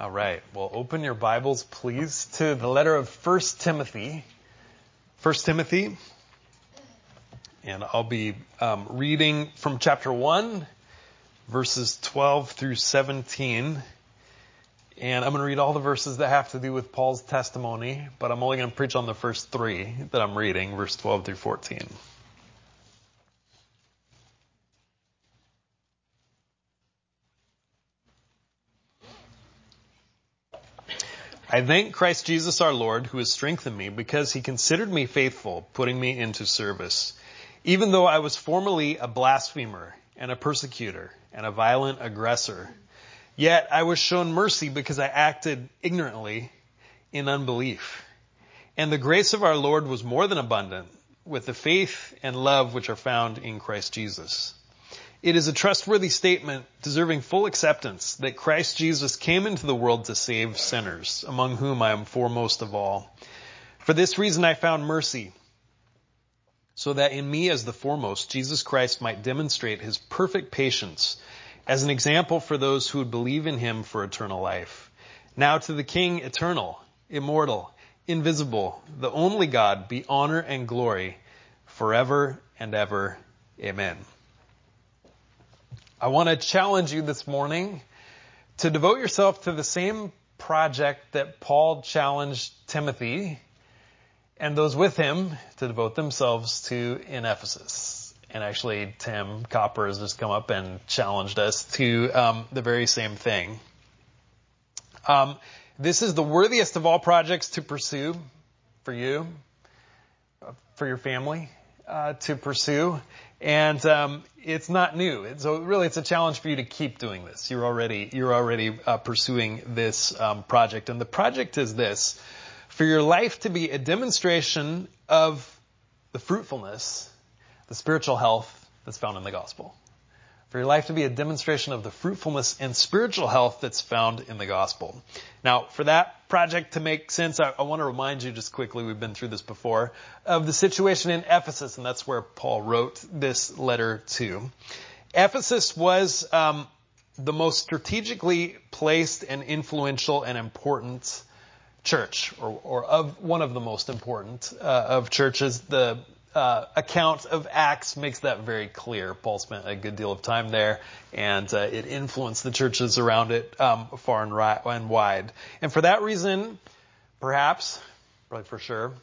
All right. Well, open your Bibles, please, to the letter of 1 Timothy. 1 Timothy. And I'll be reading from chapter 1, verses 12 through 17. And I'm going to read all the verses that have to do with Paul's testimony, but I'm only going to preach on the first three that I'm reading, verse 12 through 14. I thank Christ Jesus our Lord, who has strengthened me, because he considered me faithful, putting me into service. Even though I was formerly a blasphemer and a persecutor and a violent aggressor, yet I was shown mercy because I acted ignorantly in unbelief. And the grace of our Lord was more than abundant with the faith and love which are found in Christ Jesus. It is a trustworthy statement deserving full acceptance that Christ Jesus came into the world to save sinners, among whom I am foremost of all. For this reason I found mercy, so that in me as the foremost, Jesus Christ might demonstrate his perfect patience as an example for those who would believe in him for eternal life. Now to the King, eternal, immortal, invisible, the only God, be honor and glory forever and ever. Amen. I want to challenge you this morning to devote yourself to the same project that Paul challenged Timothy and those with him to devote themselves to in Ephesus. And actually, Tim Copper has just come up and challenged us to the very same thing. This is the worthiest of all projects to pursue for you, for your family, to pursue. And it's not new. So really, it's a challenge for you to keep doing this. You're already pursuing this project. And the project is this: for your life to be a demonstration of the fruitfulness, the spiritual health that's found in the gospel. For your life to be a demonstration of the fruitfulness and spiritual health that's found in the gospel. Now, for that project to make sense, I want to remind you just quickly, we've been through this before, of the situation in Ephesus, and that's where Paul wrote this letter to. Ephesus was the most strategically placed and influential and important church, or of one of the most important of churches. The account of Acts makes that very clear. Paul spent a good deal of time there, and it influenced the churches around it far and wide. And for that reason, perhaps, probably for sure,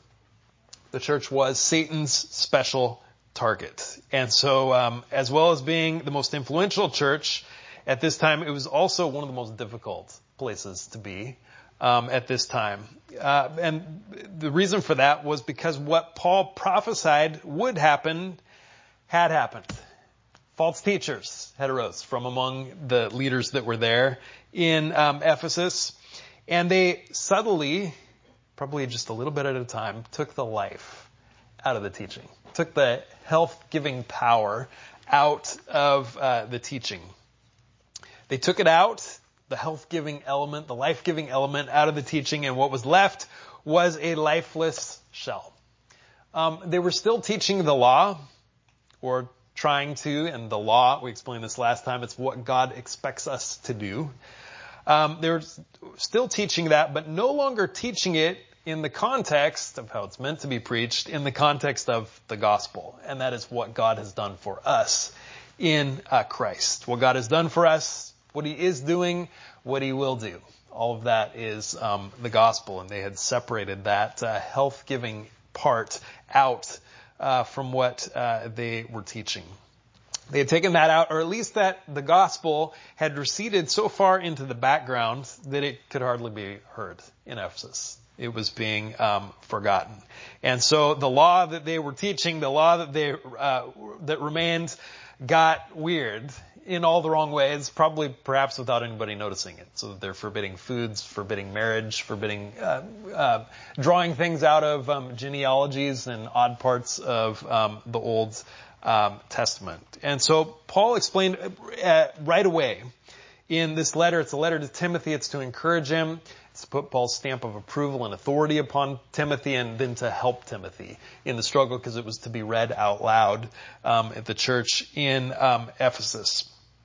the church was Satan's special target. And so, as well as being the most influential church at this time, it was also one of the most difficult places to be at this time. And the reason for that was because what Paul prophesied would happen had happened. False teachers had arose from among the leaders that were there in Ephesus. And they subtly, probably just a little bit at a time, took the life out of the teaching. Took the health-giving power out of the teaching. They took it out, the health-giving element, the life-giving element out of the teaching, and what was left was a lifeless shell. They were still teaching the law, or trying to, and the law, we explained this last time, it's what God expects us to do. They were still teaching that, but no longer teaching it in the context of how it's meant to be preached, in the context of the gospel. And that is what God has done for us in Christ. What God has done for us, what he is doing, what he will do. All of that is the gospel, and they had separated that health-giving part out from what they were teaching. They had taken that out, or at least that the gospel had receded so far into the background that it could hardly be heard in Ephesus. It was being forgotten. And so the law that they were teaching, the law that that remained, got weird in all the wrong ways, perhaps without anybody noticing it. So they're forbidding foods, forbidding marriage, forbidding drawing things out of genealogies and odd parts of the Old Testament. And so Paul explained right away in this letter, it's a letter to Timothy, it's to encourage him, it's to put Paul's stamp of approval and authority upon Timothy, and then to help Timothy in the struggle, because it was to be read out loud at the church in Ephesus.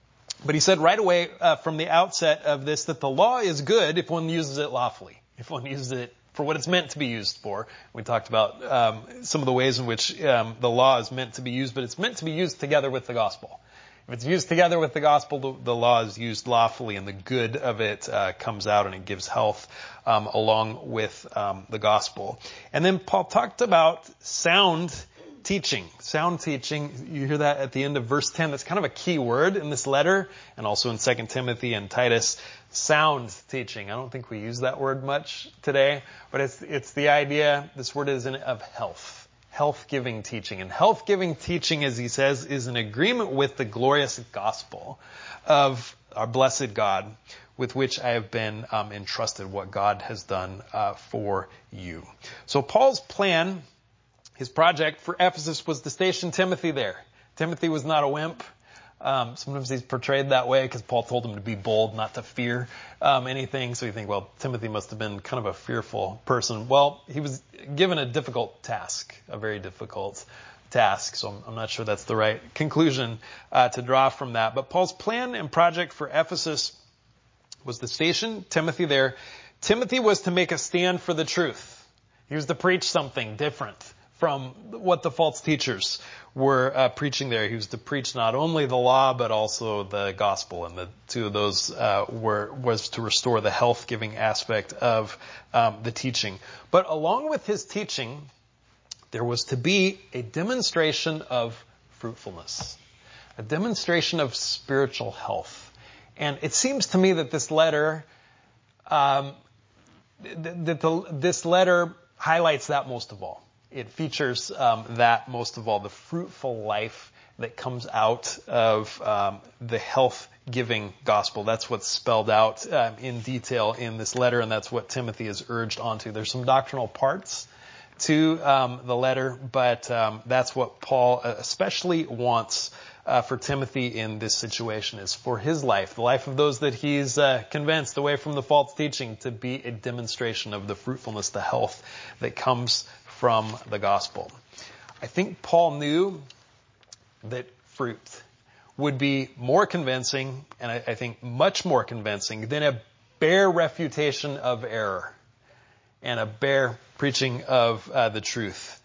But he said right away from the outset of this that the law is good if one uses it lawfully, if one uses it for what it's meant to be used for. We talked about some of the ways in which the law is meant to be used, but it's meant to be used together with the gospel. If it's used together with the gospel, the law is used lawfully, and the good of it comes out, and it gives health along with the gospel. And then Paul talked about sound teaching. Sound teaching, you hear that at the end of verse 10. That's kind of a key word in this letter, and also in 2 Timothy and Titus. Sound teaching. I don't think we use that word much today, but it's the idea, this word is of health. Health-giving teaching. And health-giving teaching, as he says, is an agreement with the glorious gospel of our blessed God, with which I have been entrusted, what God has done for you. So Paul's plan, his project for Ephesus, was to station Timothy there. Timothy was not a wimp. Sometimes he's portrayed that way because Paul told him to be bold, not to fear anything. So you think, well, Timothy must have been kind of a fearful person. Well, he was given a difficult task, a very difficult task. So I'm not sure that's the right conclusion to draw from that. But Paul's plan and project for Ephesus was to station Timothy there. Timothy was to make a stand for the truth. He was to preach something different from what the false teachers were preaching there. He was to preach not only the law, but also the gospel. And the two of those was to restore the health-giving aspect of the teaching. But along with his teaching, there was to be a demonstration of fruitfulness, a demonstration of spiritual health. And it seems to me that this letter, this letter highlights that most of all. It features that most of all, the fruitful life that comes out of the health-giving gospel. That's what's spelled out in detail in this letter, and that's what Timothy is urged onto. There's some doctrinal parts to the letter, but that's what Paul especially wants for Timothy in this situation, is for his life, the life of those that he's convinced away from the false teaching, to be a demonstration of the fruitfulness, the health that comes from the gospel. I think Paul knew that fruit would be more convincing, and I think much more convincing, than a bare refutation of error and a bare preaching of the truth.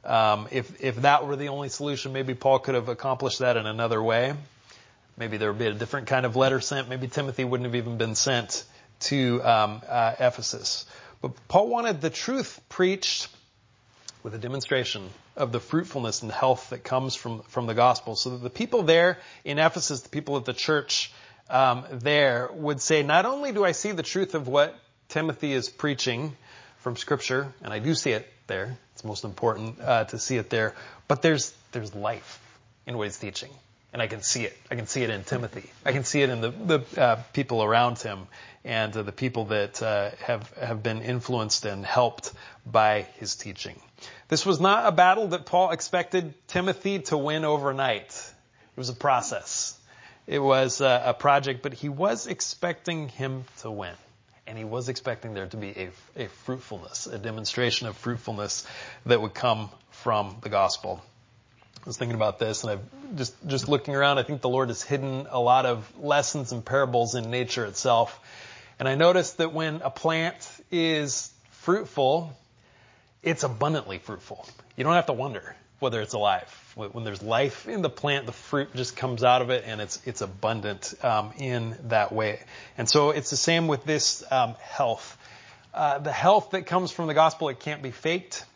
If that were the only solution, maybe Paul could have accomplished that in another way. Maybe there would be a different kind of letter sent. Maybe Timothy wouldn't have even been sent to Ephesus. But Paul wanted the truth preached with a demonstration of the fruitfulness and health that comes from the gospel, so that the people there in Ephesus, the people of the church there, would say, not only do I see the truth of what Timothy is preaching from Scripture, and I do see it there, it's most important to see it there, but there's life in what he's teaching. And I can see it. I can see it in Timothy. I can see it in the people around him, and the people that have been influenced and helped by his teaching. This was not a battle that Paul expected Timothy to win overnight. It was a process. It was a project, but he was expecting him to win. And he was expecting there to be a fruitfulness, a demonstration of fruitfulness that would come from the gospel. I was thinking about this, and I've just looking around, I think the Lord has hidden a lot of lessons and parables in nature itself. And I noticed that when a plant is fruitful, it's abundantly fruitful. You don't have to wonder whether it's alive. When there's life in the plant, the fruit just comes out of it, and it's abundant in that way. And so it's the same with this health. The health that comes from the gospel, it can't be faked.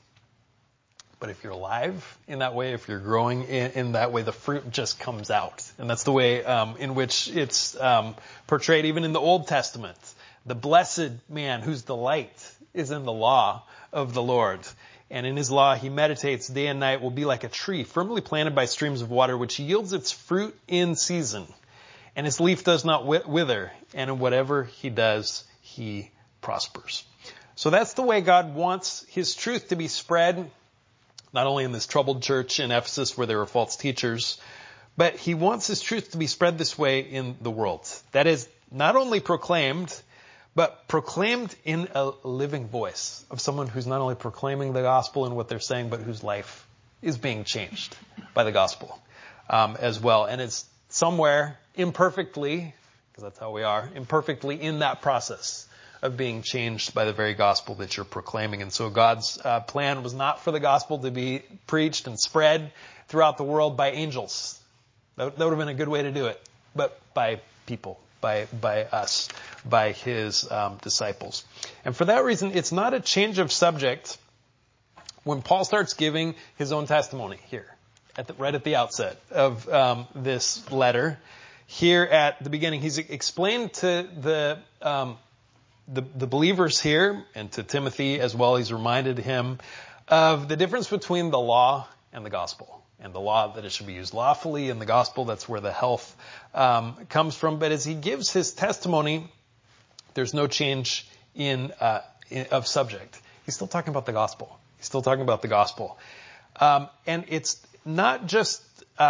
But if you're alive in that way, if you're growing in that way, the fruit just comes out. And that's the way in which it's portrayed even in the Old Testament. The blessed man whose delight is in the law of the Lord. And in his law he meditates day and night, will be like a tree firmly planted by streams of water, which yields its fruit in season. And its leaf does not wither. And in whatever he does, he prospers. So that's the way God wants his truth to be spread, not only in this troubled church in Ephesus where there were false teachers, but he wants his truth to be spread this way in the world. That is, not only proclaimed, but proclaimed in a living voice of someone who's not only proclaiming the gospel and what they're saying, but whose life is being changed by the gospel as well. And it's somewhere imperfectly, because that's how we are, imperfectly in that process of being changed by the very gospel that you're proclaiming. And so God's plan was not for the gospel to be preached and spread throughout the world by angels. That would have been a good way to do it, but by people, by us, by his disciples. And for that reason, it's not a change of subject when Paul starts giving his own testimony here, right at the outset of this letter. Here at the beginning, he's explained to the believers here and to Timothy as well. He's reminded him of the difference between the law and the gospel. And the law, that it should be used lawfully, and the gospel, that's where the health comes from. But as he gives his testimony, there's no change of subject. He's still talking about the gospel. He's still talking about the gospel. And it's not just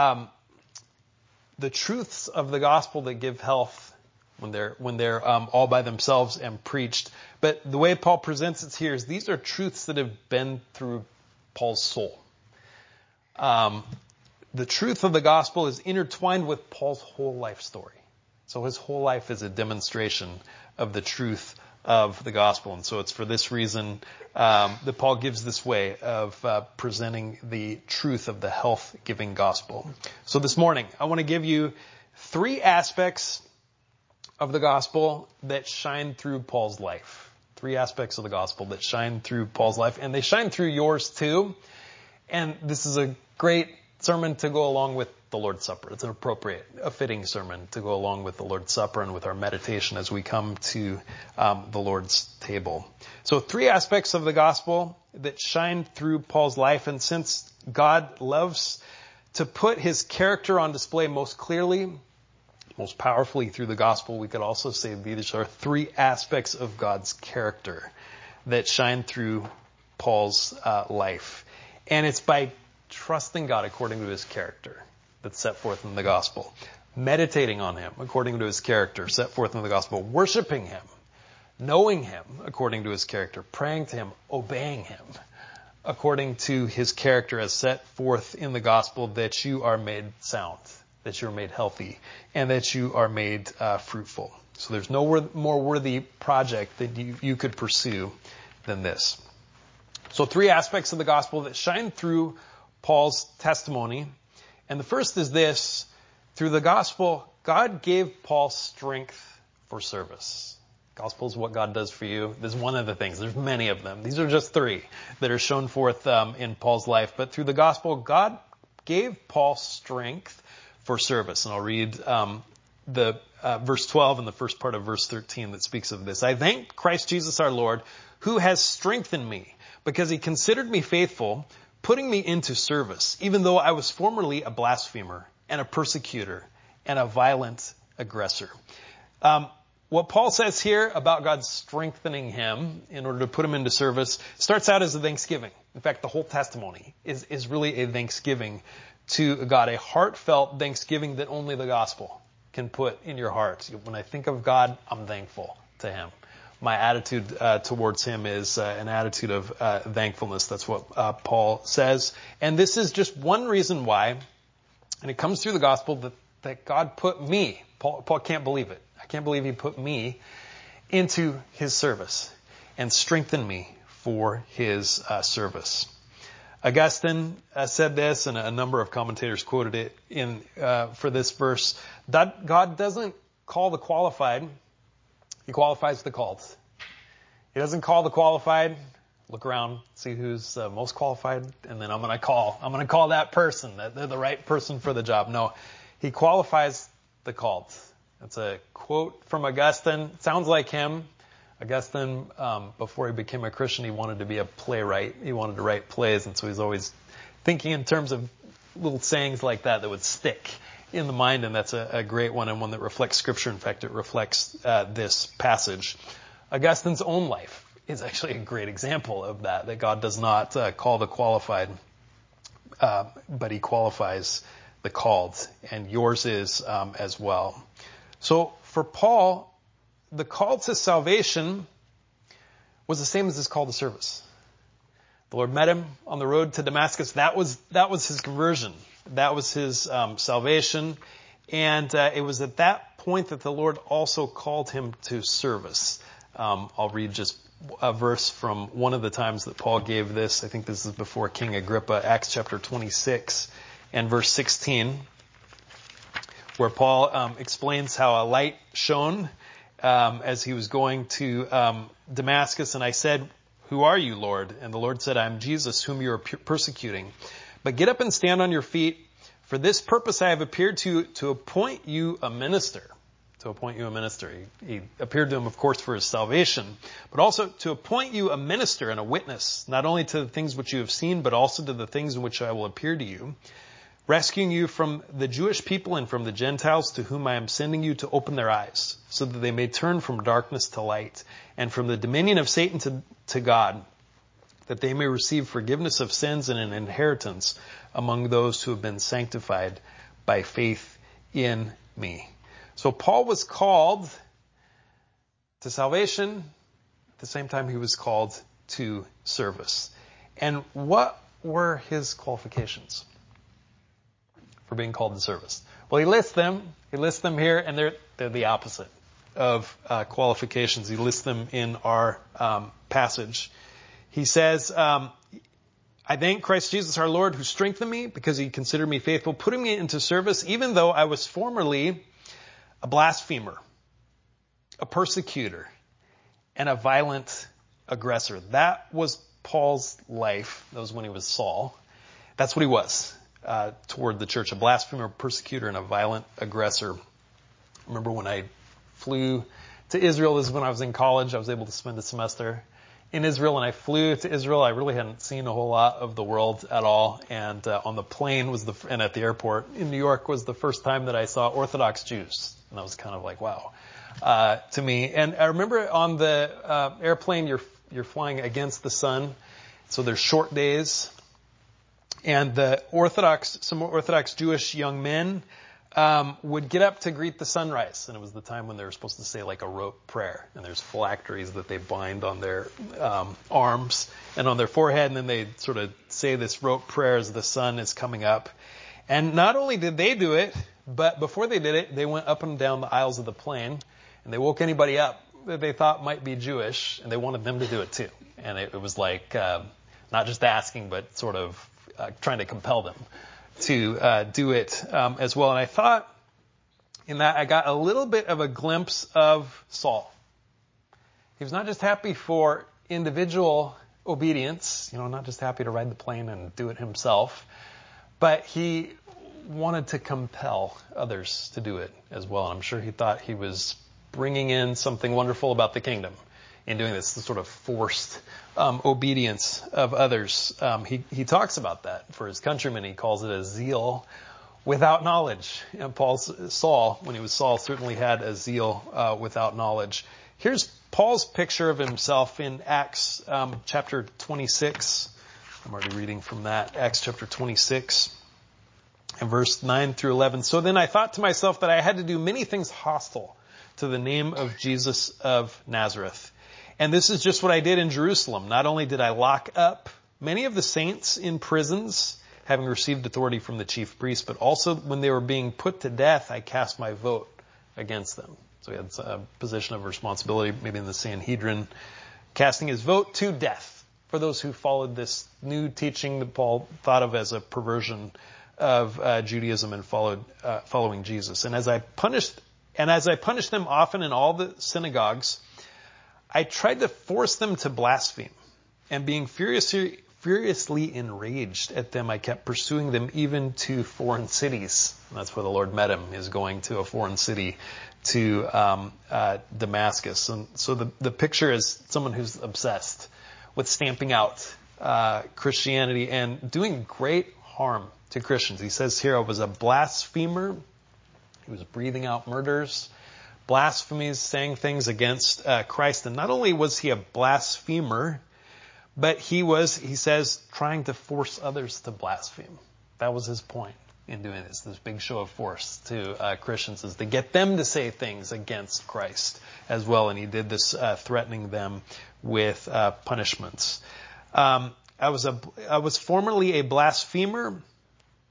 the truths of the gospel that give health when they're all by themselves and preached. But the way Paul presents it here is these are truths that have been through Paul's soul. The truth of the gospel is intertwined with Paul's whole life story. So his whole life is a demonstration of the truth of the gospel. And so it's for this reason that Paul gives this way of presenting the truth of the health-giving gospel. So this morning, I want to give you 3 aspects of the gospel that shine through Paul's life. 3 aspects of the gospel that shine through Paul's life. And they shine through yours too. And this is a great sermon to go along with the Lord's Supper. It's an appropriate, a fitting sermon to go along with the Lord's Supper and with our meditation as we come to the Lord's table. So 3 aspects of the gospel that shine through Paul's life. And since God loves to put his character on display most clearly, most powerfully through the gospel, we could also say these are 3 aspects of God's character that shine through Paul's life. And it's by trusting God according to his character that's set forth in the gospel. Meditating on him according to his character set forth in the gospel. Worshiping him. Knowing him according to his character. Praying to him. Obeying him according to his character as set forth in the gospel, that you are made sound, that you're made healthy, and that you are made fruitful. So there's no more worthy project that you could pursue than this. So 3 aspects of the gospel that shine through Paul's testimony. And the first is this: through the gospel, God gave Paul strength for service. Gospel is what God does for you. This is one of the things. There's many of them. These are just 3 that are shown forth in Paul's life. But through the gospel, God gave Paul strength for service. And I'll read the verse 12 and the first part of verse 13 that speaks of this. I thank Christ Jesus our Lord, who has strengthened me, because he considered me faithful, putting me into service, even though I was formerly a blasphemer and a persecutor and a violent aggressor. What Paul says here about God strengthening him in order to put him into service starts out as a thanksgiving. In fact, the whole testimony is really a thanksgiving to God, a heartfelt thanksgiving that only the gospel can put in your heart. When I think of God, I'm thankful to him. My attitude towards him is an attitude of thankfulness. That's what Paul says. And this is just one reason why, and it comes through the gospel, that God put me, Paul can't believe it. I can't believe he put me into his service and strengthened me for his service. Augustine said this, and a number of commentators quoted it for this verse, that God doesn't call the qualified, he qualifies the called. He doesn't call the qualified. Look around, see who's most qualified, and then I'm going to call that person. That they're the right person for the job. No, he qualifies the called. That's a quote from Augustine. It sounds like him. Augustine, before he became a Christian, he wanted to be a playwright. He wanted to write plays, and so he's always thinking in terms of little sayings like that would stick in the mind, and that's a great one, and one that reflects Scripture. In fact, it reflects this passage. Augustine's own life is actually a great example of that God does not call the qualified, but he qualifies the called, and yours is as well. So for Paul, the call to salvation was the same as his call to service. The Lord met him on the road to Damascus. That was his conversion. That was his salvation. And it was at that point that the Lord also called him to service. I'll read just a verse from one of the times that Paul gave this. I think this is before King Agrippa, Acts chapter 26 and verse 16, where Paul explains how a light shone as he was going to Damascus. And I said, "Who are you, Lord?" And the Lord said, "I am Jesus, whom you are persecuting. But get up and stand on your feet. For this purpose I have appeared to appoint you a minister." To appoint you a minister. He appeared to him, of course, for his salvation, but also to appoint you a minister and a witness, not only to the things which you have seen, but also to the things in which I will appear to you, rescuing you from the Jewish people and from the Gentiles to whom I am sending you to open their eyes, so that they may turn from darkness to light and from the dominion of Satan to God, that they may receive forgiveness of sins and an inheritance among those who have been sanctified by faith in me. So Paul was called to salvation. At the same time, he was called to service. And what were his qualifications for being called to service? Well, he lists them. He lists them here, and they're the opposite of qualifications. He lists them in our passage. He says, "I thank Christ Jesus our Lord, who strengthened me because he considered me faithful, putting me into service, even though I was formerly a blasphemer, a persecutor, and a violent aggressor." That was Paul's life. That was when he was Saul. That's what he was toward the church, a blasphemer, persecutor, and a violent aggressor. I remember when I flew to Israel. This is when I was in college. I was able to spend a semester in Israel, and I flew to Israel. I really hadn't seen a whole lot of the world at all, and on the plane and at the airport in New York was the first time that I saw Orthodox Jews, and I was kind of like, wow, to me. And I remember on the airplane, you're flying against the sun, so there's short days, and some Orthodox Jewish young men would get up to greet the sunrise. And it was the time when they were supposed to say like a rote prayer. And there's phylacteries that they bind on their arms and on their forehead. And then they sort of say this rote prayer as the sun is coming up. And not only did they do it, but before they did it, they went up and down the aisles of the plane. And they woke anybody up that they thought might be Jewish. And they wanted them to do it too. And it was like not just asking, but sort of trying to compel them to do it as well. And I thought in that I got a little bit of a glimpse of Saul. He was not just happy for individual obedience, not just happy to ride the plane and do it himself, but he wanted to compel others to do it as well. And I'm sure he thought he was bringing in something wonderful about the kingdom in doing this sort of forced obedience of others. He talks about that for his countrymen. He calls it a zeal without knowledge. And Saul, when he was Saul, certainly had a zeal without knowledge. Here's Paul's picture of himself in Acts chapter 26. I'm already reading from that. Acts chapter 26 and verse 9 through 11. "So then I thought to myself that I had to do many things hostile to the name of Jesus of Nazareth. And this is just what I did in Jerusalem. Not only did I lock up many of the saints in prisons, having received authority from the chief priests, but also when they were being put to death, I cast my vote against them." So he had a position of responsibility, maybe in the Sanhedrin, casting his vote to death for those who followed this new teaching that Paul thought of as a perversion of Judaism and following Jesus. And as I punished them often in all the synagogues, I tried to force them to blaspheme, and being furiously enraged at them, I kept pursuing them even to foreign cities. And that's where the Lord met him, is going to a foreign city, to Damascus. And so the picture is someone who's obsessed with stamping out Christianity and doing great harm to Christians. He says here, I was a blasphemer. He was breathing out murders, blasphemies, saying things against Christ. And not only was he a blasphemer, but he says, trying to force others to blaspheme. That was his point in doing this big show of force to Christians, is to get them to say things against Christ as well. And he did this threatening them with punishments. I was formerly a blasphemer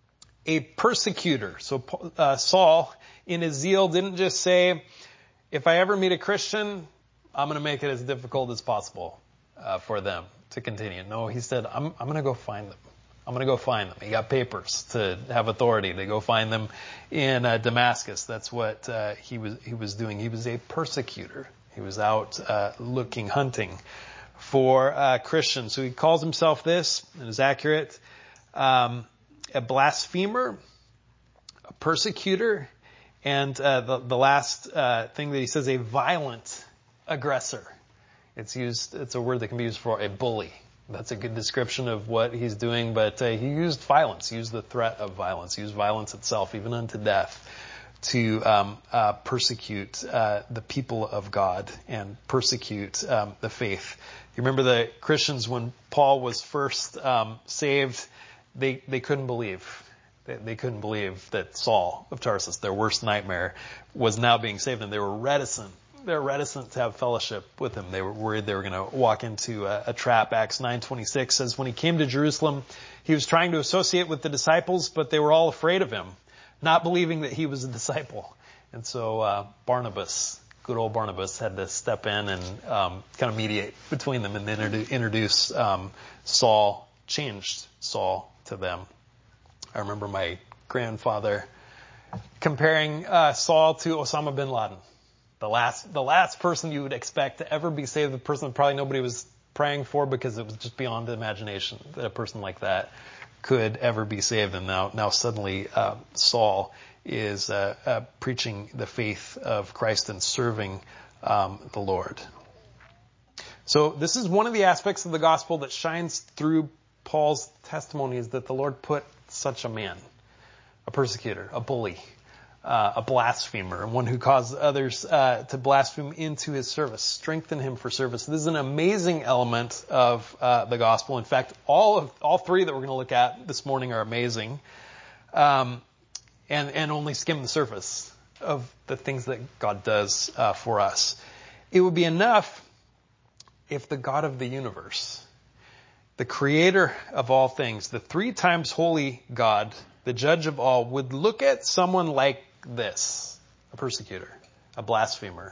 a persecutor. So Saul, in his zeal, didn't just say, if I ever meet a Christian, I'm going to make it as difficult as possible for them to continue. No, he said, I'm going to go find them. I'm going to go find them. He got papers to have authority to go find them in Damascus. That's what he was doing. He was a persecutor. He was out hunting for Christians. So he calls himself this, and is accurate, a blasphemer, a persecutor, and the last thing that he says, a violent aggressor. It's a word that can be used for a bully. That's a good description of what he's doing, but he used violence, used the threat of violence, used violence itself, even unto death, to persecute the people of God and persecute the faith. You remember the Christians when Paul was first saved, they couldn't believe. They couldn't believe that Saul of Tarsus, their worst nightmare, was now being saved, and they were reticent. They're reticent to have fellowship with him. They were worried they were going to walk into a trap. Acts 9:26 says, when he came to Jerusalem, he was trying to associate with the disciples, but they were all afraid of him, not believing that he was a disciple. And so Barnabas, good old Barnabas, had to step in and kind of mediate between them and then introduce Saul, changed Saul to them. I remember my grandfather comparing Saul to Osama bin Laden. The last person you would expect to ever be saved, the person that probably nobody was praying for because it was just beyond the imagination that a person like that could ever be saved. And now suddenly Saul is preaching the faith of Christ and serving the Lord. So this is one of the aspects of the gospel that shines through Paul's testimony, is that the Lord put such a man, a persecutor, a bully, a blasphemer, one who caused others to blaspheme, into his service, strengthen him for service. This is an amazing element of the gospel. In fact, all three that we're going to look at this morning are amazing, and only skim the surface of the things that God does for us. It would be enough if the God of the universe, the creator of all things, the 3 times holy God, the judge of all, would look at someone like this, a persecutor, a blasphemer,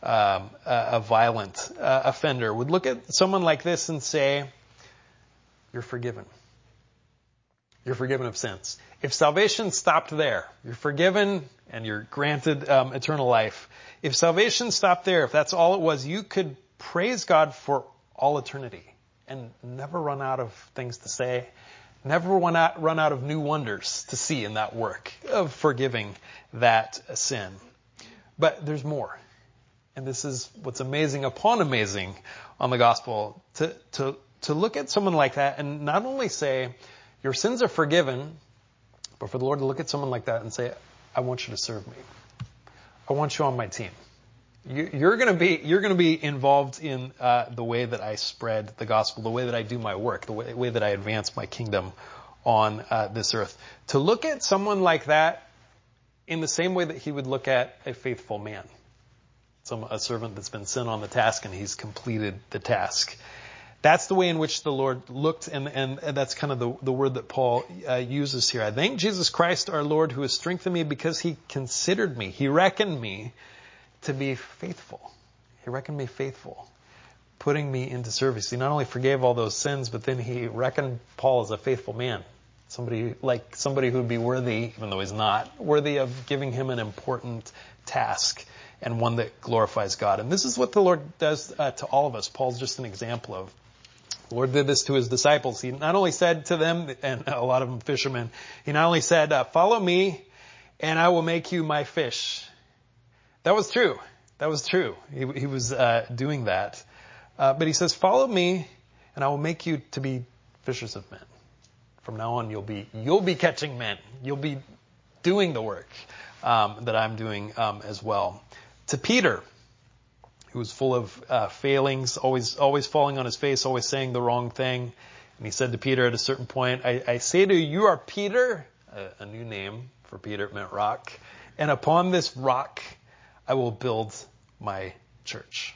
a violent offender, would look at someone like this and say, you're forgiven. You're forgiven of sins. If salvation stopped there, you're forgiven and you're granted eternal life. If salvation stopped there, if that's all it was, you could praise God for all eternity and never run out of things to say, never run out of new wonders to see in that work of forgiving that sin. But there's more. And this is what's amazing upon amazing on the gospel, to look at someone like that and not only say, your sins are forgiven, but for the Lord to look at someone like that and say, I want you to serve me. I want you on my team. You're going to be involved in the way that I spread the gospel, the way that I do my work, the way that I advance my kingdom on this earth. To look at someone like that in the same way that he would look at a faithful man, a servant that's been sent on the task and he's completed the task. That's the way in which the Lord looked, and that's kind of the word that Paul uses here. I thank Jesus Christ our Lord, who has strengthened me because he considered me. He reckoned me to be faithful. He reckoned me faithful, putting me into service. He not only forgave all those sins, but then he reckoned Paul as a faithful man. Somebody who would be worthy, even though he's not, worthy of giving him an important task and one that glorifies God. And this is what the Lord does to all of us. Paul's just an example of. The Lord did this to his disciples. He not only said to them, and a lot of them fishermen, he not only said, follow me and I will make you my fish. That was true. He was doing that. But he says, follow me and I will make you to be fishers of men. From now on, you'll be catching men. You'll be doing the work that I'm doing as well. To Peter, who was full of failings, always falling on his face, always saying the wrong thing. And he said to Peter at a certain point, I say to you, you are Peter, a new name for Peter, it meant rock. And upon this rock, I will build my church.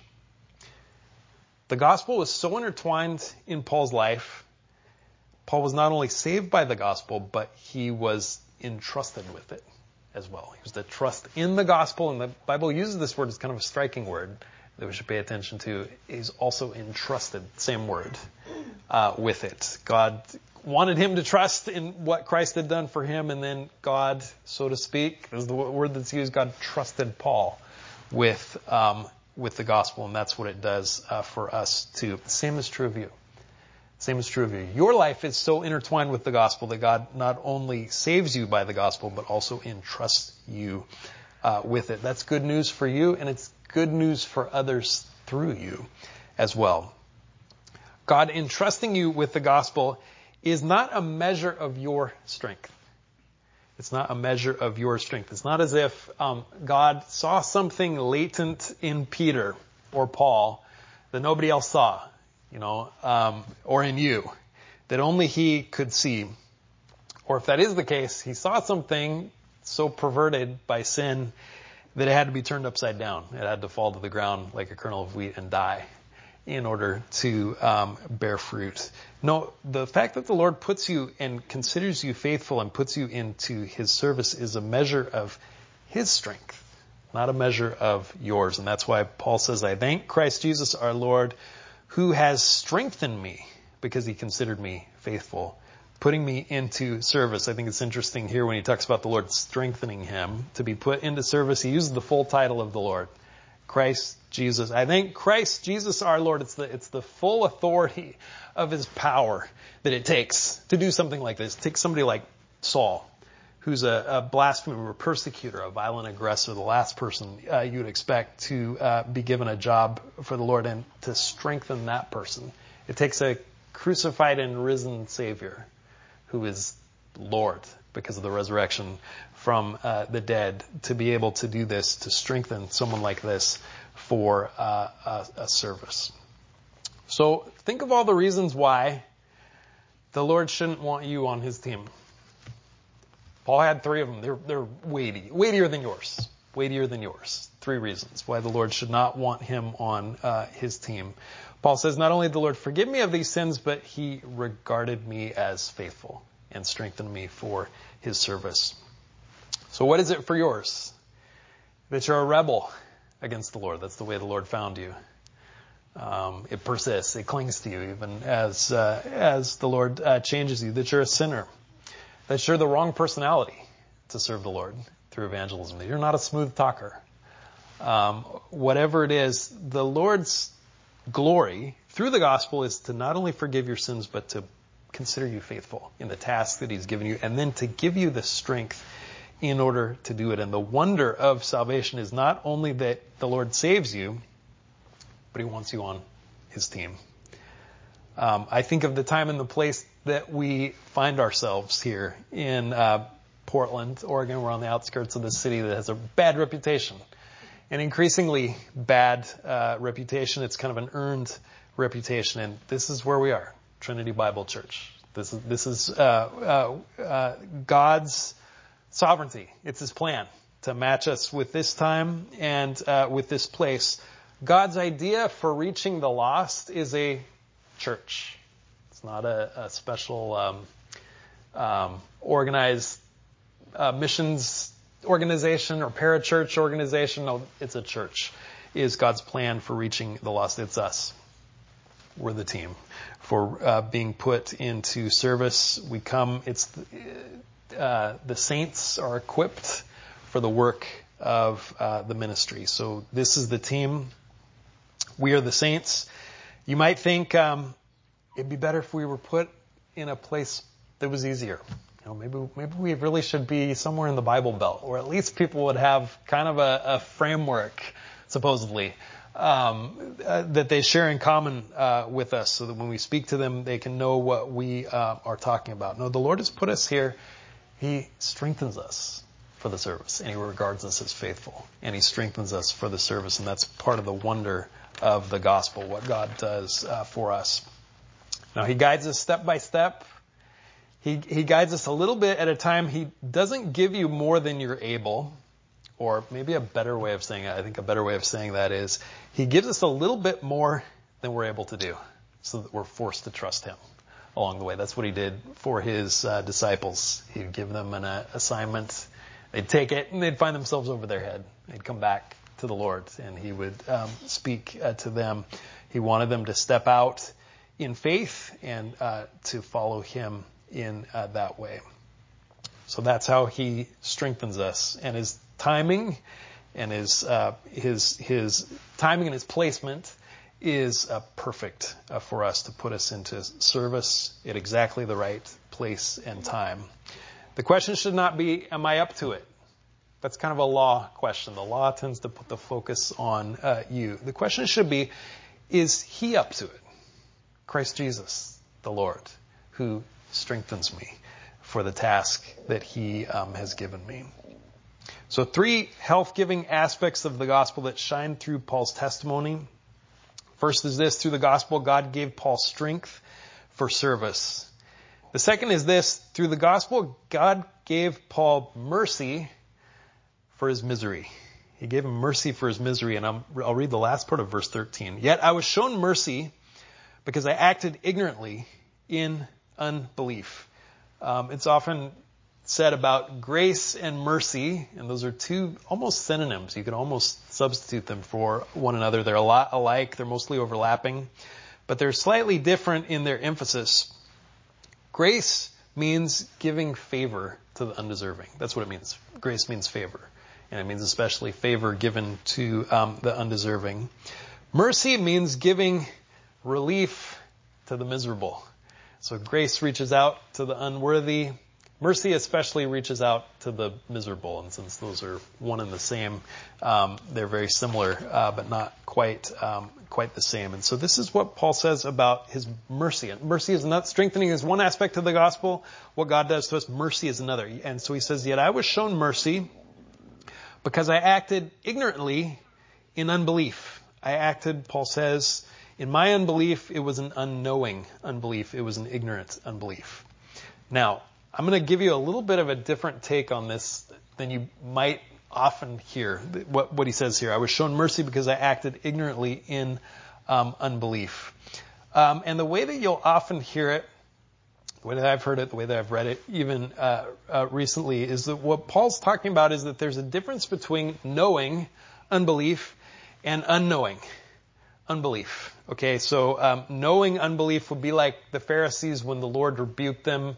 The gospel was so intertwined in Paul's life. Paul was not only saved by the gospel, but he was entrusted with it as well. He was to trust in the gospel, and the Bible uses this word as kind of a striking word that we should pay attention to. He's also entrusted, same word, with it. God wanted him to trust in what Christ had done for him, and then God, so to speak, is the word that's used, God trusted Paul with the gospel, and that's what it does for us too. The same is true of you. Same is true of you. Your life is so intertwined with the gospel that God not only saves you by the gospel, but also entrusts you with it. That's good news for you, and it's good news for others through you as well. God entrusting you with the gospel is not a measure of your strength. It's not a measure of your strength. It's not as if God saw something latent in Peter or Paul that nobody else saw, or in you, that only he could see. Or if that is the case, he saw something so perverted by sin that it had to be turned upside down. It had to fall to the ground like a kernel of wheat and die in order to bear fruit. No, the fact that the Lord puts you and considers you faithful and puts you into his service is a measure of his strength, not a measure of yours. And that's why Paul says, I thank Christ Jesus our Lord, who has strengthened me because he considered me faithful, putting me into service. I think it's interesting here when he talks about the Lord strengthening him to be put into service. He uses the full title of the Lord, Christ Jesus. I thank Christ Jesus our Lord. It's the full authority of his power that it takes to do something like this. It takes somebody like Saul, who's a blasphemer, a persecutor, a violent aggressor, the last person you would expect to be given a job for the Lord, and to strengthen that person. It takes a crucified and risen Savior who is Lord because of the resurrection from the dead to be able to do this, to strengthen someone like this for a service. So think of all the reasons why the Lord shouldn't want you on his team. Paul had 3 of them. They're weightier than yours. Weightier than yours. 3 reasons why the Lord should not want him on his team. Paul says, not only did the Lord forgive me of these sins, but he regarded me as faithful and strengthened me for his service. So what is it for yours? That you're a rebel against the Lord. That's the way the Lord found you. It persists. It clings to you even as the Lord changes you. That you're a sinner. That you're the wrong personality to serve the Lord through evangelism. That you're not a smooth talker. Whatever it is, the Lord's glory through the gospel is to not only forgive your sins, but to consider you faithful in the task that he's given you, and then to give you the strength in order to do it. And the wonder of salvation is not only that the Lord saves you, but he wants you on his team. I think of the time and the place that we find ourselves here in Portland, Oregon. We're on the outskirts of the city that has a bad reputation, an increasingly bad reputation. It's kind of an earned reputation, and this is where we are, Trinity Bible Church. This is God's sovereignty. It's his plan to match us with this time and with this place. God's idea for reaching the lost is a church. It's not a special organized missions organization or parachurch organization. No, it's a church. Is God's plan for reaching the lost. It's us. We're the team for being put into service. We come. It's the saints are equipped for the work of the ministry. So this is the team. We are the saints. You might think it'd be better if we were put in a place that was easier. Maybe we really should be somewhere in the Bible Belt, or at least people would have kind of a framework, supposedly, that they share in common with us, so that when we speak to them, they can know what we are talking about. No, the Lord has put us here. He strengthens us for the service, and he regards us as faithful, and he strengthens us for the service, and that's part of the wonder of the gospel, what God does for us. Now, he guides us step by step. He guides us a little bit at a time. He doesn't give you more than you're able, or maybe a better way of saying it, I think a better way of saying that is, he gives us a little bit more than we're able to do, so that we're forced to trust him along the way. That's what he did for his disciples. He'd give them an assignment. They'd take it and they'd find themselves over their head. They'd come back to the Lord and he would speak to them. He wanted them to step out in faith and to follow him in that way. So that's how he strengthens us. And his timing and his timing and his placement is perfect for us to put us into service at exactly the right place and time. The question should not be, am I up to it? That's kind of a law question. The law tends to put the focus on you. The question should be, is he up to it? Christ Jesus, the Lord, who strengthens me for the task that he has given me. So 3 health-giving aspects of the gospel that shine through Paul's testimony. First is this: through the gospel, God gave Paul strength for service. The second is this: through the gospel, God gave Paul mercy for his misery. He gave him mercy for his misery, and I'll read the last part of verse 13. Yet I was shown mercy because I acted ignorantly in unbelief. It's often said about grace and mercy, and those are 2 almost synonyms. You can almost substitute them for one another. They're a lot alike. They're mostly overlapping, but they're slightly different in their emphasis. Grace means giving favor to the undeserving. That's what it means. Grace means favor, and it means especially favor given to the undeserving. Mercy means giving relief to the miserable. So grace reaches out to the unworthy. Mercy especially reaches out to the miserable, and since those are one and the same, they're very similar, but not quite the same. And so this is what Paul says about his mercy. And mercy is not strengthening is one aspect of the gospel. What God does to us, mercy is another. And so he says, yet I was shown mercy because I acted ignorantly in unbelief. I acted, Paul says, in my unbelief, it was an unknowing unbelief. It was an ignorant unbelief. Now, I'm going to give you a little bit of a different take on this than you might often hear. What he says here, I was shown mercy because I acted ignorantly in unbelief. And the way that you'll often hear it, the way that I've heard it, the way that I've read it, even recently, is that what Paul's talking about is that there's a difference between knowing unbelief and unknowing unbelief. Okay, so knowing unbelief would be like the Pharisees when the Lord rebuked them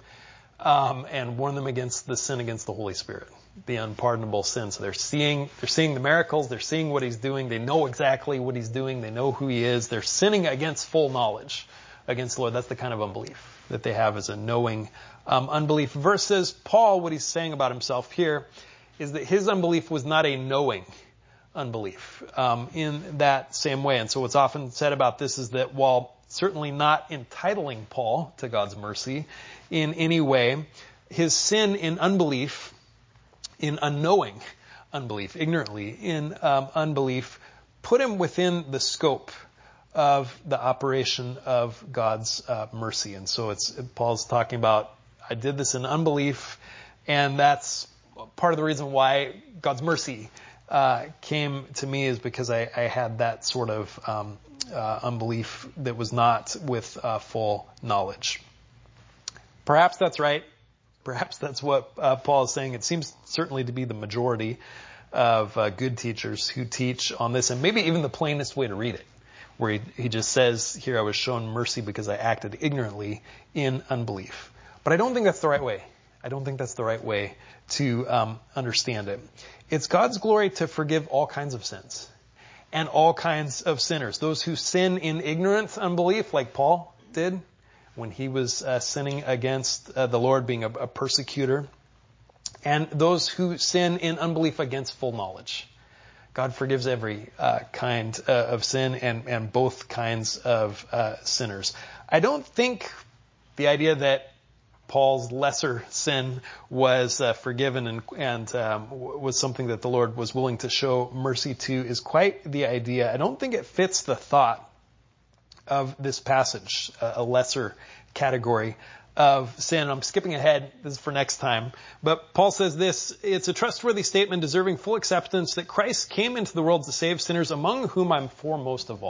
and warn them against the sin against the Holy Spirit, the unpardonable sin. So they're seeing the miracles, they're seeing what he's doing, they know exactly what he's doing, they know who he is, they're sinning against full knowledge against the Lord. That's the kind of unbelief that they have, as a knowing unbelief. Versus Paul, what he's saying about himself here is that his unbelief was not a knowing unbelief in that same way. And so what's often said about this is that while certainly not entitling Paul to God's mercy in any way, his sin in unbelief, in unknowing unbelief, ignorantly in unbelief, put him within the scope of the operation of God's mercy. And so Paul's talking about, I did this in unbelief, and that's part of the reason why God's mercy came to me, is because I had that sort of unbelief that was not with full knowledge. Perhaps that's right. Perhaps that's what Paul is saying. It seems certainly to be the majority of good teachers who teach on this, and maybe even the plainest way to read it, where he just says here, I was shown mercy because I acted ignorantly in unbelief. But I don't think that's the right way. I don't think that's the right way to understand it. It's God's glory to forgive all kinds of sins and all kinds of sinners. Those who sin in ignorant unbelief, like Paul did when he was sinning against the Lord, being a persecutor, and those who sin in unbelief against full knowledge. God forgives every kind of sin and both kinds of sinners. I don't think the idea that Paul's lesser sin was forgiven and was something that the Lord was willing to show mercy to is quite the idea. I don't think it fits the thought of this passage, a lesser category of sin. I'm skipping ahead. This is for next time. But Paul says this, it's a trustworthy statement deserving full acceptance that Christ came into the world to save sinners, among whom I'm foremost of all.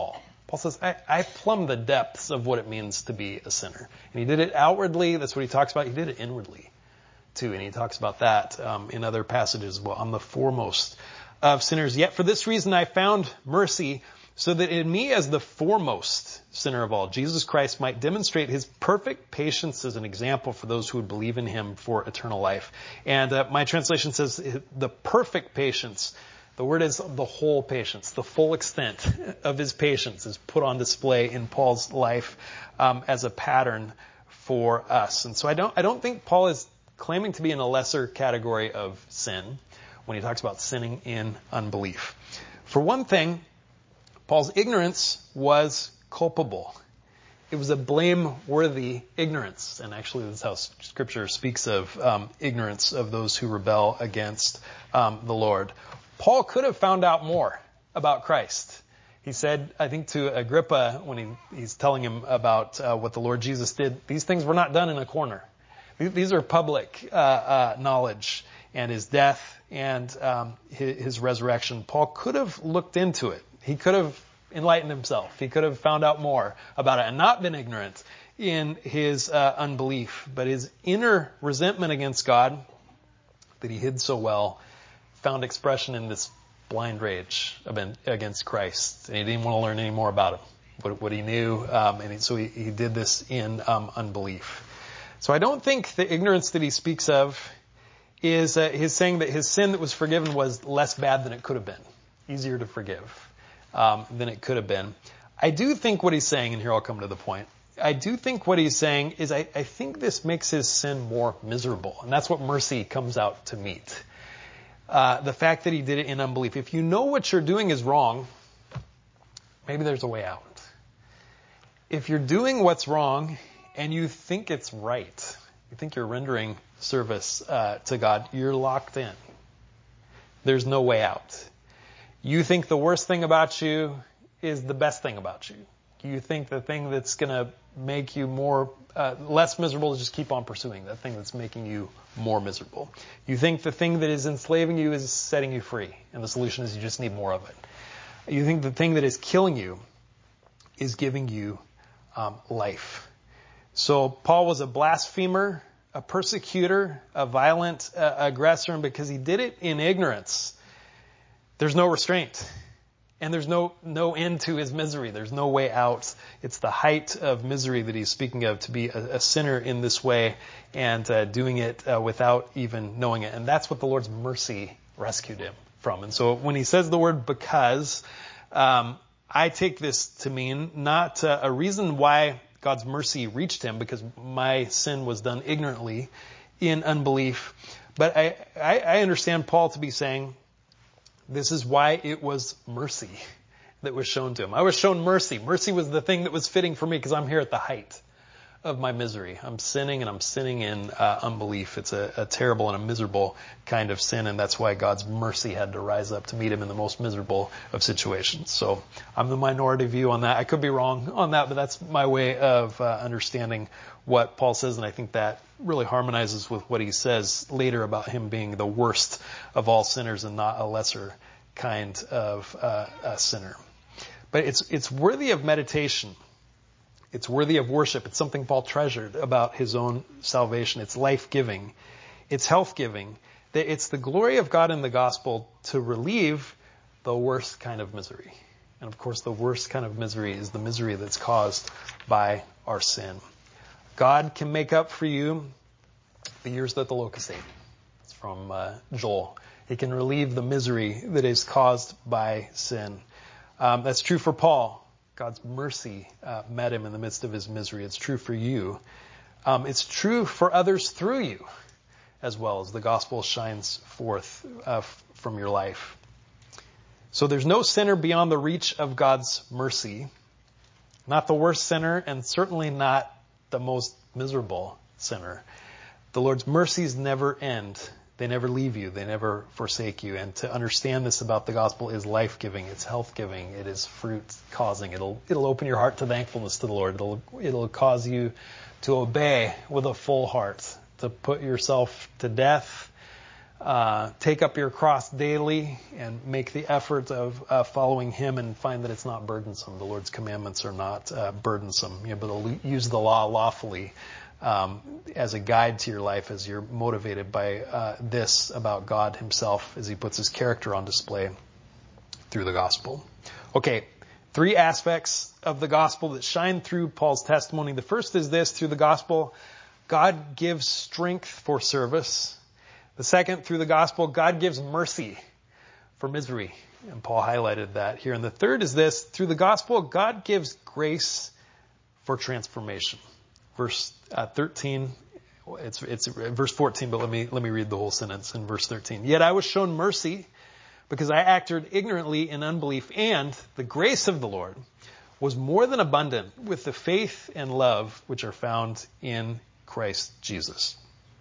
Paul says, I plumbed the depths of what it means to be a sinner. And he did it outwardly. That's what he talks about. He did it inwardly, too. And he talks about that in other passages as well. I'm the foremost of sinners. Yet for this reason I found mercy, so that in me as the foremost sinner of all, Jesus Christ might demonstrate his perfect patience as an example for those who would believe in him for eternal life. And my translation says the perfect patience. The word is the whole patience. The full extent of his patience is put on display in Paul's life as a pattern for us. And so I don't think Paul is claiming to be in a lesser category of sin when he talks about sinning in unbelief. For one thing, Paul's ignorance was culpable. It was a blameworthy ignorance. And actually, that's how Scripture speaks of ignorance of those who rebel against the Lord. Paul could have found out more about Christ. He said, I think to Agrippa, when he's telling him about what the Lord Jesus did, these things were not done in a corner. These are public knowledge, and his death and his resurrection. Paul could have looked into it. He could have enlightened himself. He could have found out more about it and not been ignorant in his unbelief. But his inner resentment against God that he hid so well found expression in this blind rage against Christ. And he didn't want to learn any more about him, what he knew. So he did this in unbelief. So I don't think the ignorance that he speaks of is his saying that his sin that was forgiven was less bad than it could have been. Easier to forgive than it could have been. I do think what he's saying, and here I'll come to the point, I do think what he's saying is I think this makes his sin more miserable. And that's what mercy comes out to meet. The fact that he did it in unbelief. If you know what you're doing is wrong, maybe there's a way out. If you're doing what's wrong and you think it's right, you think you're rendering service to God, you're locked in. There's no way out. You think the worst thing about you is the best thing about you. You think the thing that's going to make you less miserable is just keep on pursuing that thing that's making you more miserable. You think the thing that is enslaving you is setting you free, and the solution is you just need more of it. You think the thing that is killing you is giving you life. So Paul was a blasphemer, a persecutor, a violent aggressor, and because he did it in ignorance, there's no restraint. And there's no end to his misery. There's no way out. It's the height of misery that he's speaking of, to be a sinner in this way and doing it without even knowing it. And that's what the Lord's mercy rescued him from. And so when he says the word because, I take this to mean not a reason why God's mercy reached him, because my sin was done ignorantly in unbelief. But I understand Paul to be saying, this is why it was mercy that was shown to him. I was shown mercy. Mercy was the thing that was fitting for me because I'm here at the height of my misery. I'm sinning, and I'm sinning in unbelief. It's a terrible and a miserable kind of sin, and that's why God's mercy had to rise up to meet him in the most miserable of situations. So I'm the minority view on that. I could be wrong on that, but that's my way of understanding what Paul says, and I think that really harmonizes with what he says later about him being the worst of all sinners and not a lesser kind of a sinner. But it's worthy of meditation. It's worthy of worship. It's something Paul treasured about his own salvation. It's life-giving. It's health-giving. It's the glory of God in the gospel to relieve the worst kind of misery. And of course, the worst kind of misery is the misery that's caused by our sin. God can make up for you the years that the locust ate. It's from Joel. He can relieve the misery that is caused by sin. That's true for Paul. God's mercy met him in the midst of his misery. It's true for you. It's true for others through you as well, as the gospel shines forth from your life. So there's no sinner beyond the reach of God's mercy. Not the worst sinner, and certainly not the most miserable sinner. The Lord's mercies never end. They never leave you. They never forsake you. And to understand this about the gospel is life-giving. It's health-giving. It is fruit-causing. It'll open your heart to thankfulness to the Lord. It'll cause you to obey with a full heart, to put yourself to death take up your cross daily and make the effort of following him, and find that it's not burdensome. The Lord's commandments are not burdensome. You're able to use the law lawfully as a guide to your life as you're motivated by this about God himself as he puts his character on display through the gospel. Okay, 3 aspects of the gospel that shine through Paul's testimony. The first is this: through the gospel, God gives strength for service. The second, through the gospel, God gives mercy for misery. And Paul highlighted that here. And the third is this: through the gospel, God gives grace for transformation. Verse 13, it's verse 14, but let me read the whole sentence in verse 13. Yet I was shown mercy because I acted ignorantly in unbelief, and the grace of the Lord was more than abundant with the faith and love which are found in Christ Jesus.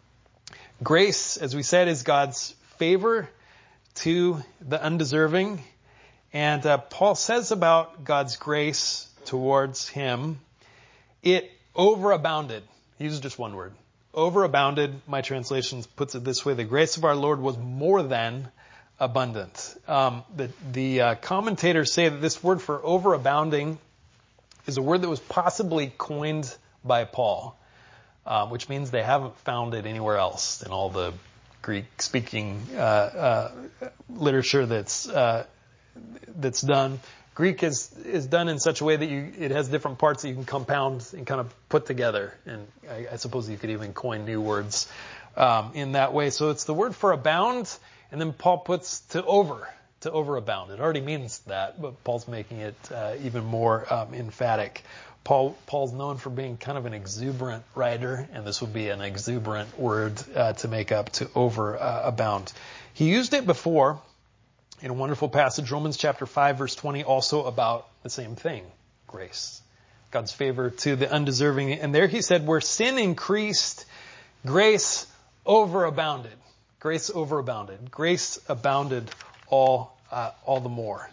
Grace, as we said, is God's favor to the undeserving. And Paul says about God's grace towards him, it overabounded. He uses just one word. Overabounded. My translation puts it this way: the grace of our Lord was more than abundant. The commentators say that this word for overabounding is a word that was possibly coined by Paul, which means they haven't found it anywhere else in all the Greek-speaking literature that's done. Greek is done in such a way that it has different parts that you can compound and kind of put together. And I suppose you could even coin new words in that way. So it's the word for abound, and then Paul puts to overabound. It already means that, but Paul's making it even more emphatic. Paul's known for being kind of an exuberant writer, and this would be an exuberant word to make up to overabound. He used it before in a wonderful passage, Romans chapter 5, verse 20, also about the same thing, grace. God's favor to the undeserving. And there he said, where sin increased, grace overabounded. Grace overabounded. Grace abounded all the more.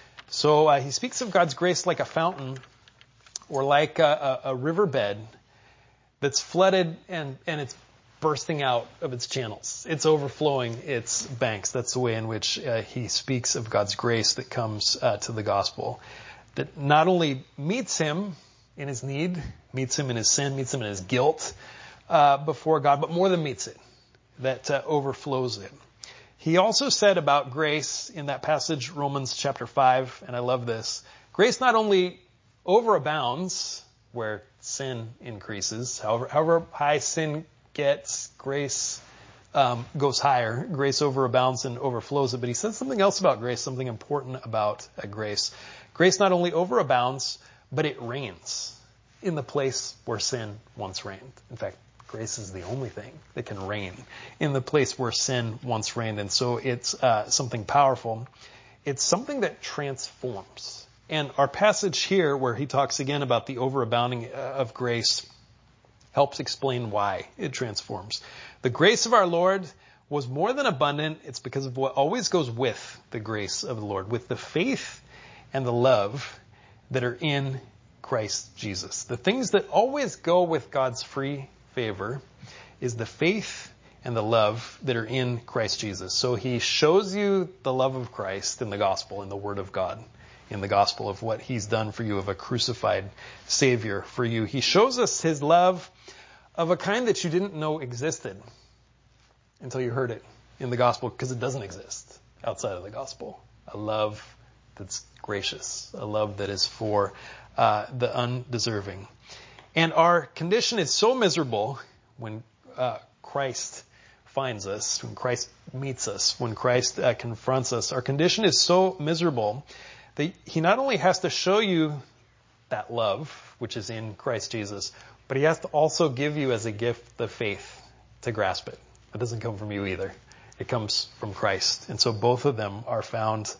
So he speaks of God's grace like a fountain, or like a riverbed that's flooded and it's bursting out of its channels. It's overflowing its banks. That's the way in which he speaks of God's grace that comes to the gospel. That not only meets him in his need, meets him in his sin, meets him in his guilt before God, but more than meets it. That overflows it. He also said about grace in that passage, Romans chapter 5, and I love this, grace not only overabounds where sin increases. However high sin gets, grace goes higher. Grace overabounds and overflows it. But he said something else about grace, something important about grace. Grace not only overabounds, but it reigns in the place where sin once reigned. In fact, grace is the only thing that can reign in the place where sin once reigned. And so it's something powerful. It's something that transforms. And our passage here, where he talks again about the overabounding of grace, helps explain why it transforms. The grace of our Lord was more than abundant. It's because of what always goes with the grace of the Lord, with the faith and the love that are in Christ Jesus. The things that always go with God's free favor is the faith and the love that are in Christ Jesus. So he shows you the love of Christ in the gospel, in the Word of God, in the gospel of what he's done for you, of a crucified Savior for you. He shows us his love of a kind that you didn't know existed until you heard it in the gospel, because it doesn't exist outside of the gospel. A love that's gracious, a love that is for the undeserving. And our condition is so miserable when Christ finds us, when Christ meets us, when Christ confronts us. Our condition is so miserable that he not only has to show you that love, which is in Christ Jesus, but he has to also give you as a gift the faith to grasp it. It doesn't come from you either. It comes from Christ. And so both of them are found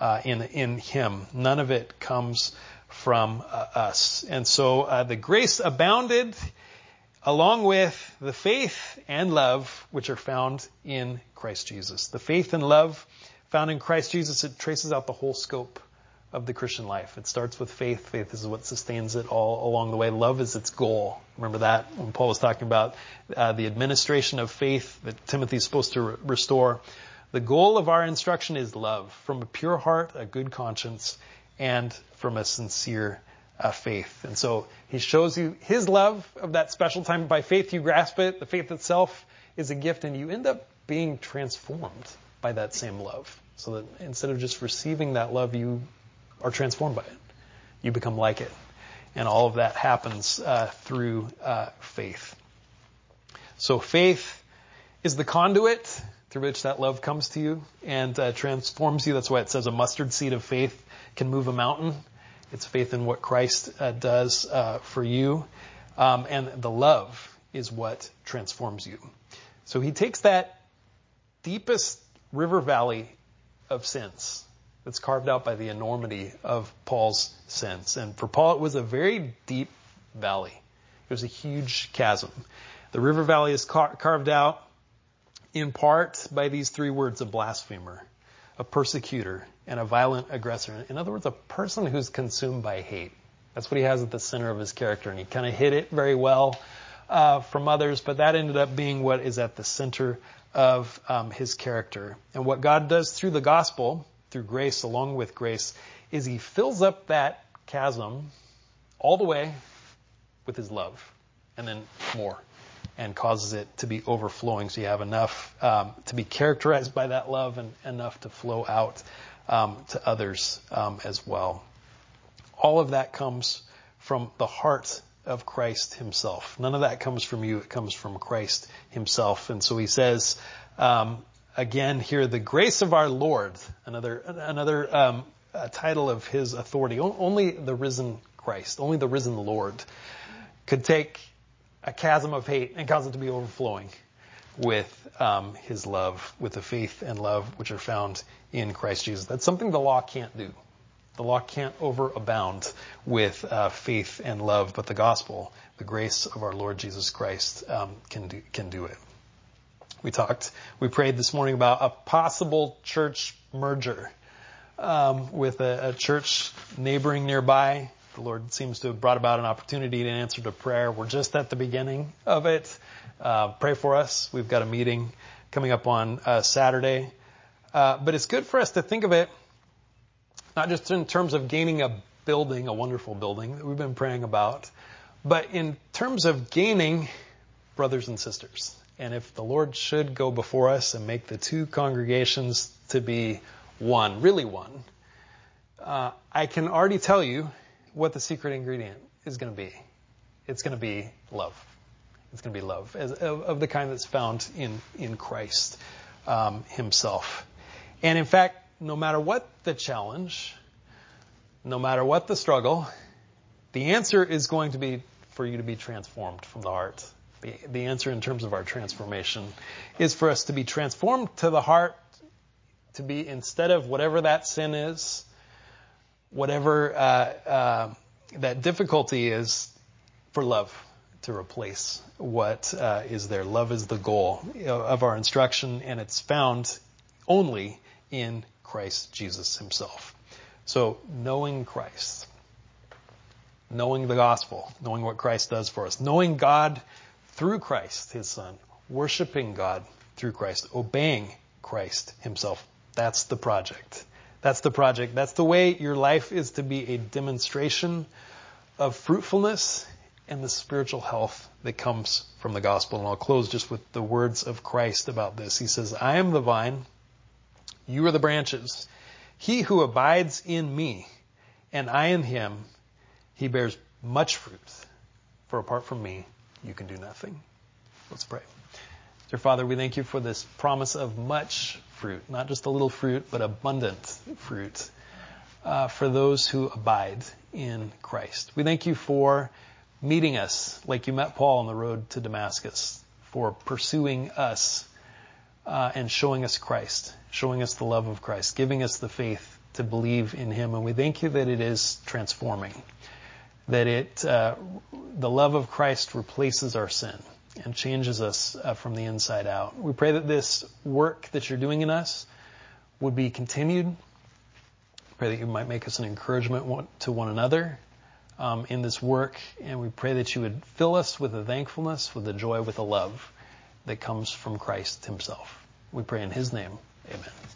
in him. None of it comes from us. And so the grace abounded along with the faith and love which are found in Christ Jesus. The faith and love found in Christ Jesus, it traces out the whole scope of the Christian life. It starts with faith. Faith is what sustains it all along the way. Love is its goal. Remember that when Paul was talking about the administration of faith that Timothy is supposed to restore. The goal of our instruction is love, from a pure heart, a good conscience, and from a sincere faith. And so he shows you his love of that special time. By faith you grasp it. The faith itself is a gift, and you end up being transformed by that same love. So that instead of just receiving that love, you are transformed by it. You become like it. And all of that happens through faith. So faith is the conduit through which that love comes to you and transforms you. That's why it says a mustard seed of faith can move a mountain. It's faith in what Christ does for you. And the love is what transforms you. So he takes that deepest river valley of sins that's carved out by the enormity of Paul's sins. And for Paul, it was a very deep valley. It was a huge chasm. The river valley is carved out in part by these three words: a blasphemer, a persecutor, and a violent aggressor. In other words, a person who's consumed by hate. That's what he has at the center of his character. And he kind of hid it very well from others, but that ended up being what is at the center of his character. And what God does through the gospel, through grace, along with grace, is he fills up that chasm all the way with his love, and then more, and causes it to be overflowing. So you have enough to be characterized by that love and enough to flow out to others as well. All of that comes from the heart of Christ himself. None of that comes from you. It comes from Christ himself. And so he says, again here, the grace of our Lord, another title of his authority. Only the risen Christ, only the risen Lord could take a chasm of hate and cause it to be overflowing with his love, with the faith and love which are found in Christ Jesus. That's something the law can't do. The law can't overabound with faith and love, but the gospel, the grace of our Lord Jesus Christ, can do it. We prayed this morning about a possible church merger with a church neighboring nearby. The Lord seems to have brought about an opportunity to answer to prayer. We're just at the beginning of it. Pray for us. We've got a meeting coming up on Saturday. But it's good for us to think of it not just in terms of gaining a building, a wonderful building that we've been praying about, but in terms of gaining brothers and sisters. And if the Lord should go before us and make the two congregations to be one, really one, I can already tell you what the secret ingredient is going to be. It's going to be love. It's going to be love of the kind that's found in Christ himself. And in fact, no matter what the challenge, no matter what the struggle, the answer is going to be for you to be transformed from the heart. The answer in terms of our transformation is for us to be transformed to the heart, to be, instead of whatever that sin is, whatever that difficulty is, for love to replace what is there. Love is the goal of our instruction, and it's found only in Christ Jesus himself. So knowing Christ, knowing the gospel, knowing what Christ does for us, knowing God through Christ, his son, worshiping God through Christ, obeying Christ himself. That's the project. That's the project. That's the way your life is to be a demonstration of fruitfulness and the spiritual health that comes from the gospel. And I'll close just with the words of Christ about this. He says, I am the vine, you are the branches. He who abides in me and I in him, he bears much fruit. For apart from me, you can do nothing. Let's pray. Dear Father, we thank you for this promise of much fruit, not just a little fruit, but abundant fruit for those who abide in Christ. We thank you for meeting us like you met Paul on the road to Damascus, for pursuing us and showing us Christ, showing us the love of Christ, giving us the faith to believe in him. And we thank you that it is transforming, that the love of Christ replaces our sin and changes us from the inside out. We pray that this work that you're doing in us would be continued. Pray that you might make us an encouragement to one another in this work. And we pray that you would fill us with a thankfulness, with a joy, with a love that comes from Christ himself. We pray in his name. Amen.